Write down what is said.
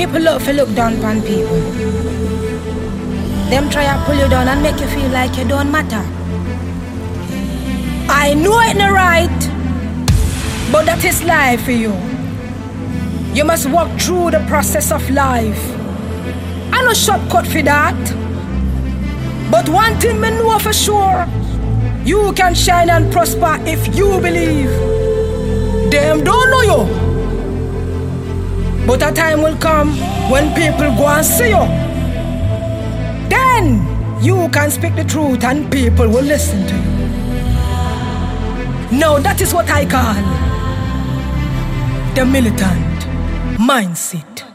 People love to look down upon people. Them try to pull you down and make you feel like you don't matter. I know it's not right, but that is life for you. You must walk through the process of life. I no shortcut for that. But one thing me know for sure, you can shine and prosper if you believe. Them don't know you, but a time will come when people go and see you. Then you can speak the truth and people will listen to you. Now that is what I call the militant mindset.